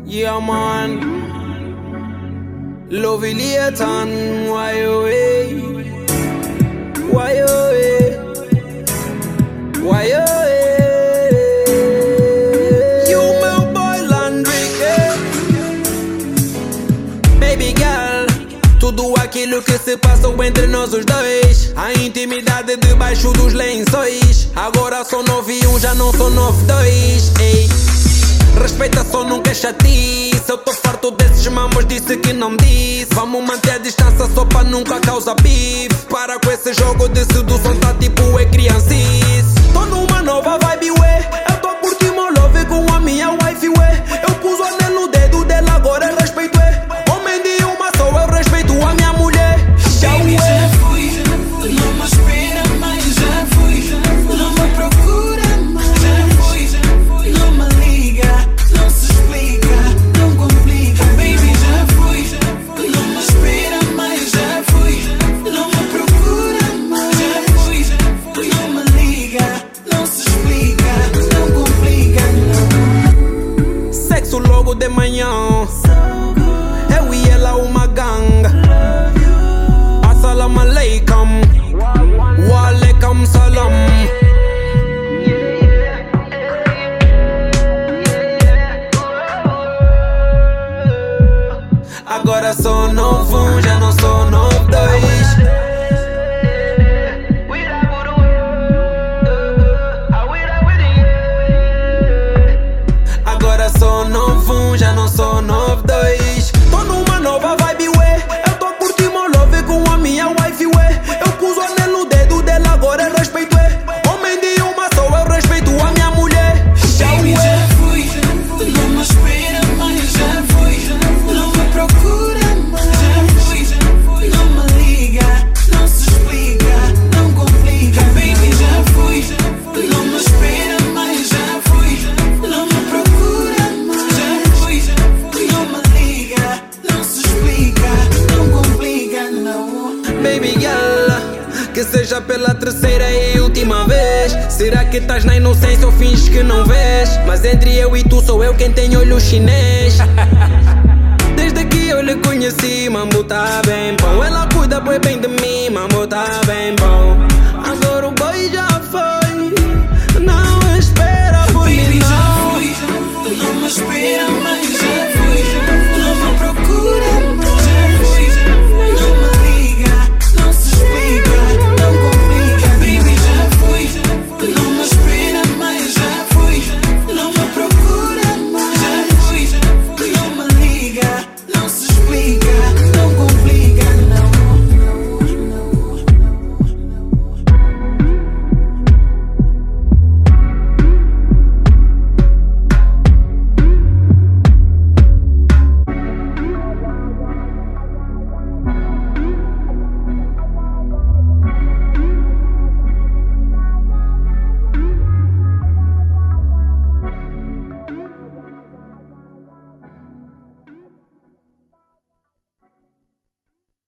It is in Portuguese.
Yeah, man. Love Iliatan, why away? Why away? Why away? You meu boy Landrick, baby girl. Tudo aquilo que se passa entre nós os dois, a intimidade debaixo dos lençóis. Agora sou 9-1, já não sou 9-2. Ei, respeita só, nunca é chatice. Eu tô farto desses mamos, disse que não me disse. Vamos manter a distância só pra nunca causar bife. Para com esse jogo de sedução, tá tipo é criancice. Tô numa nova vibe, ué. Eu tô curtindo meu love com a minha wife, ué. Eu pus o anel no dedo dela, agora é respeito, ué. Homem de uma só, eu respeito a minha mulher. Já Baby, já fui, não me espera mais, já fui. Não me procura mais, já fui. Não me liga, não se explica, não complica. Baby, já fui, não me espera mais, já fui. Não me procura mais, já fui. Não me liga, não se explica, não complica, não. Sexo logo de manhã, eu e ela uma ganga. Assalamu alaikum, wa alaikum salam. Agora sou 9-1, já não sou 9-2. Agora sou 9-1, já não sou 9-2. Tô numa nova vibe, ué. Eu tô curtindo meu love com a minha wife, ué. Eu pus o anel no dedo dela, agora é respeito, ué. Homem de uma só, eu respeito a minha mulher. Já Baby, ué. já fui, não me espera mais, já fui. Não me procura mais, já fui. Não me liga, não se explica, não complica. Baby, já fui, não me espera mais, já fui. Não me procura mais, já fui. Não me liga, não se explica, não complica, não. Baby girl, que seja pela terceira e última vez. Será que estás na inocência ou finges que não vês? Mas entre eu e tu sou eu quem tem olho chinês. Desde que eu lhe conheci, mambo tá bem bom. Ela cuida bem de mim, mambo tá bem bom.